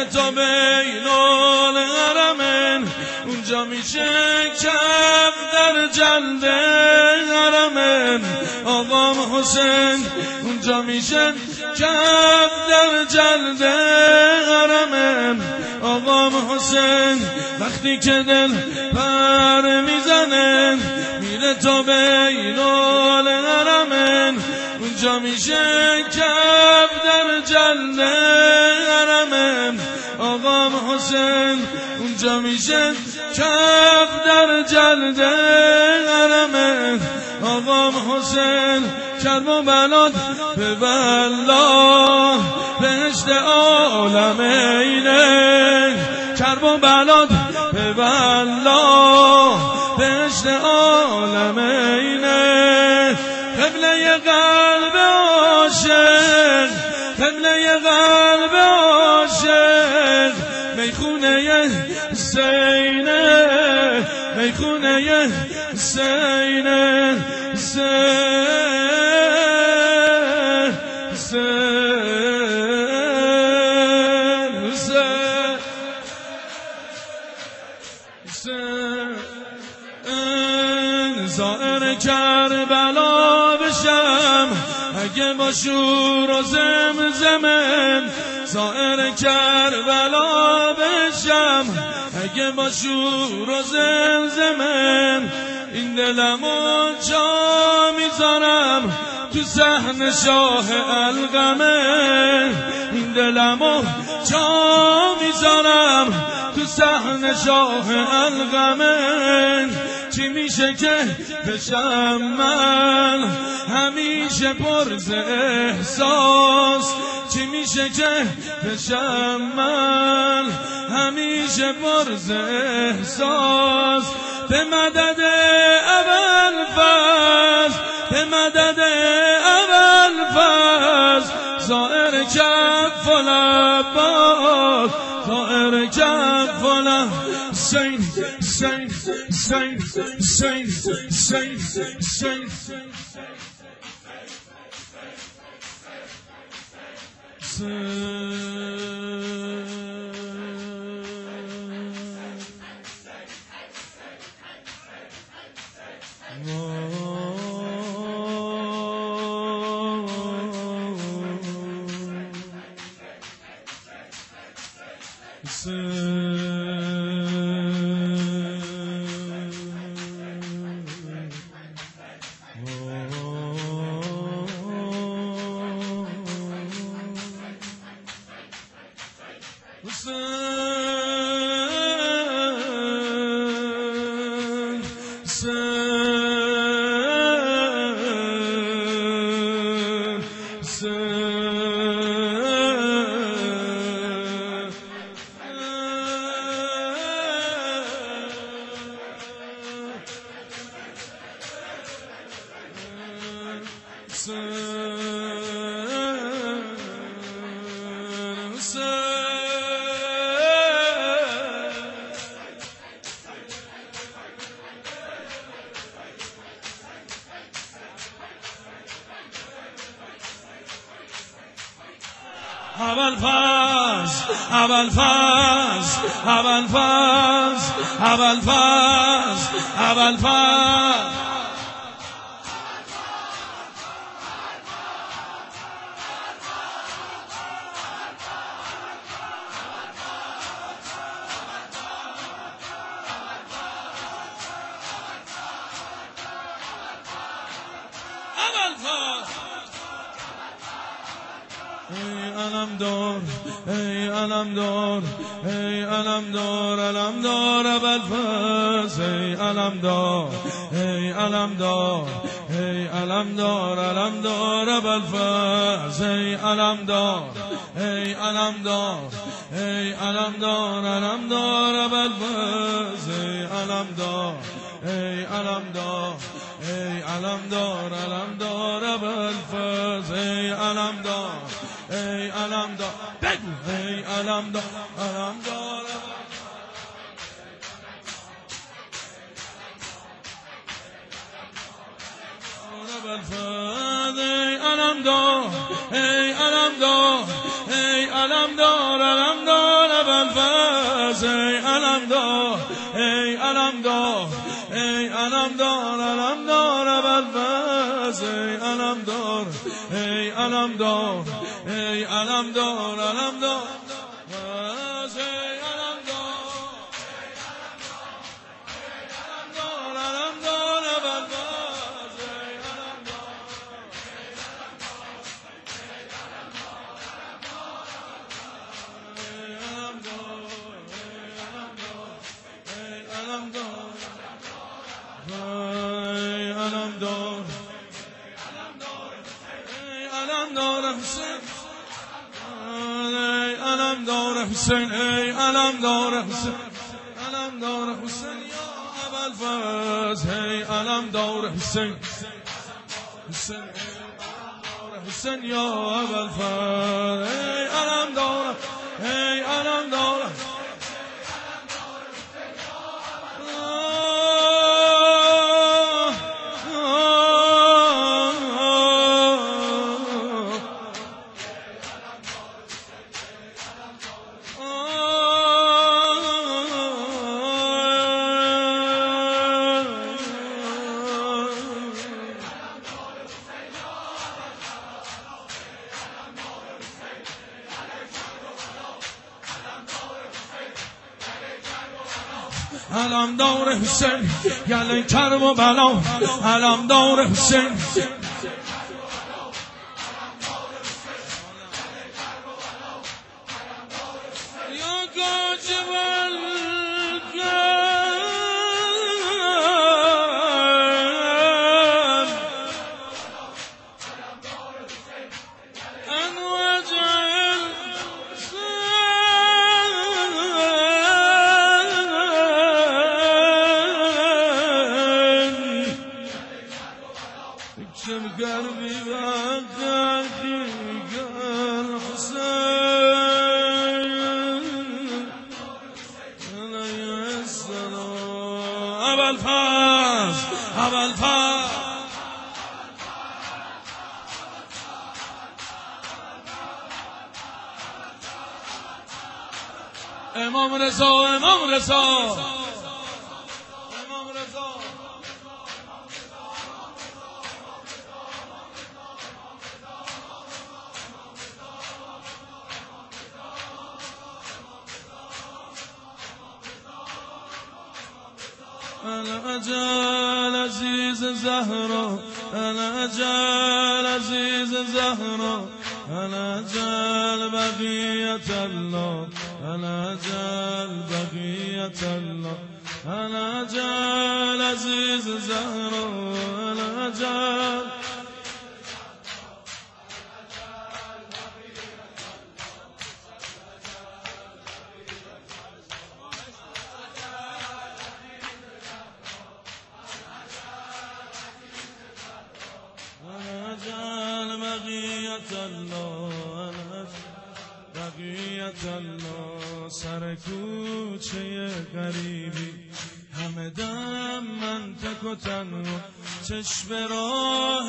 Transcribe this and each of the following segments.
میره تا بین الحرمین، اونجا میشه کف در جلد حرمین. آقا حسین اونجا میشه کف در جلد حرمین. آقا حسین وقتی که دل پر میزنه میره تا بین الحرمین، اونجا میشه کف در جلد حرمین. آقا حسین اونجا میشه کف در جلد حرمین. آقا حسین کرب و بلاد به والله بهشت عالمینه، کرب و بلاد به والله بهشت عالمینه. قبله قلب عاشق، قبله قلب عاشق، میخونه حسینه، میخونه حسینه. زائر کربلا بشم اگه با شور و زمزمن، زائر کربلا بشم اگه با شور و زمزمن. این دلمو جا میذارم تو صحن شاه القمه، این دلمو جا میذارم تو صحن شاه القمه. چی میشه که بشم من همیشه پر ز احساس، چی میشه که بشم من همیشه پر ز احساس. به مدد ابوالفضل، به مدد ابوالفضل، زائر کف العباس، زائر کف الحسین، حسین، حسین، حسین، حسین، حسین. ابوالفضل، ابوالفضل، ابوالفضل، ابوالفضل، ابوالفضل. ای علمدار، ای علمدار، ای علمدار، علمدار ابوالفضل. ای علمدار، ای علمدار، ای علمدار، علمدار ابوالفضل. ای علمدار، ای علمدار، ای علمدار، علمدار ابوالفضل. ای علمدار، ای علمدار، ای علمدار، علمدار ابوالفضل. ای علمدار، ای علمدار، بگو ای علمدار، علمدار ابوالفضل. ای علمدار، ای علمدار، ای علمدار، علمدار ای علمدار ای علمدار علمدار علمدار حسین ای علمدار حسین علمدار حسین یا ابوالفضل ای علمدار حسین حسین علمدار حسین یا ابوالفضل ای علمدار ای علمدار علمدار حسین یلی کرب و بلا علمدار حسین یا کاجب قلبي وقعتي قال حسين أنا يسر أبا الفاز أبا الفاز امام رضا امام رضا امام رضا أنا أجل عزيز زهرة أنا أجل عزيز زهرة أنا أجل بقية الله أنا أجل بقية الله أنا أجل عزيز زهرة أنا أجل بقیت الله سر کوچه غریبی همه دم من تک و تنها چشم راه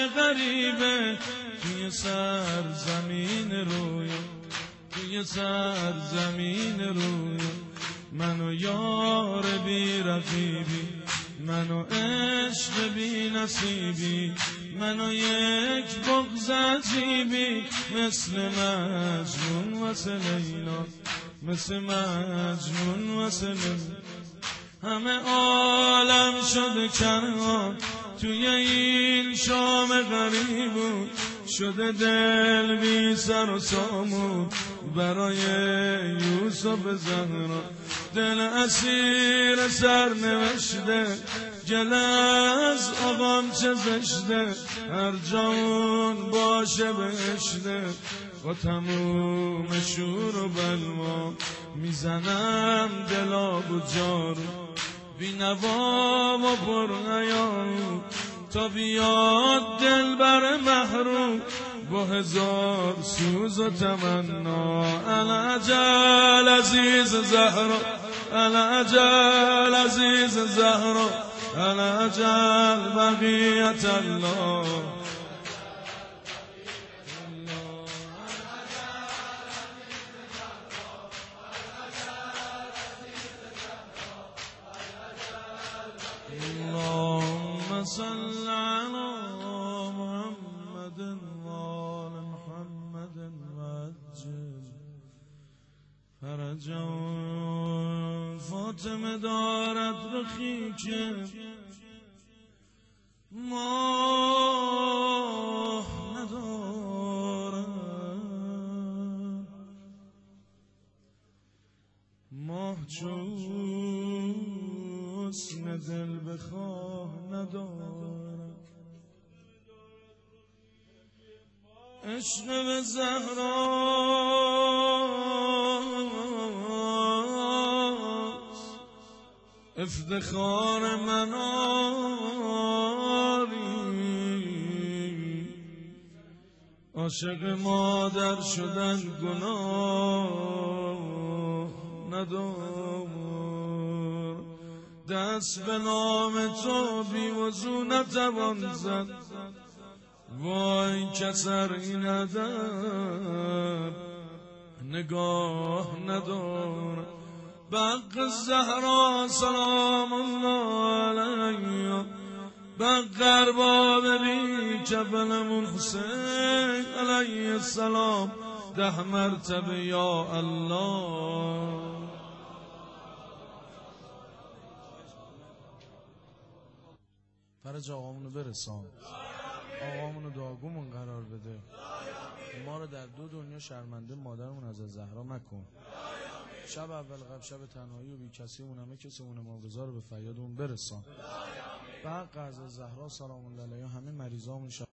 غریبه توی سرزمین روی توی سرزمین روی منو یار بی رقیبی منو عشق بی نصیبی منو یک بغض عجیبی مثل مجنون واسه لیلا مثل مجنون واسه لیلا همه عالم شده کنار توی این شام غریبون شده دل بی سر و سامون برای یوسف زهرا دل اسیر سر نوشته گل از آقام چه زشته هر جاون باشه بهشته با تموم شور و بلوا میزنم دلاب و جارو بی نوا و پرنیارو تا بیاد دل بر محروم با هزار سوز و تمنا العجل عزیز زهرا العجل عزیز زهرا العجل بقیت الله اللهم صل على محمد جان فاطمه دارد رخی که ماه ندارد، ماه چو حسن دل بخواه ندارد. عشق به زهراست افتخار من آری، عاشق مادر شدن گناه ندار. دست به نام تو بی وضو نتوان زد، وای کسر این ادب نگاه ندار. بق زهرا سلام الله علیه، بق ارباب بی کفلمون حسین علیه السلام 10 مرتبه یا الله. فرج آقامونو برسان، آقامونو داغومون قرار بده، ما رو در 2 دنیا شرمنده مادرمون از زهرا مکن. شب اول قبل شب تنهایی و بی کسیمون همه کسیمون مابرزا رو به فریادمون برسان. بعد از زهرا سلام الله علیها همه مریضامون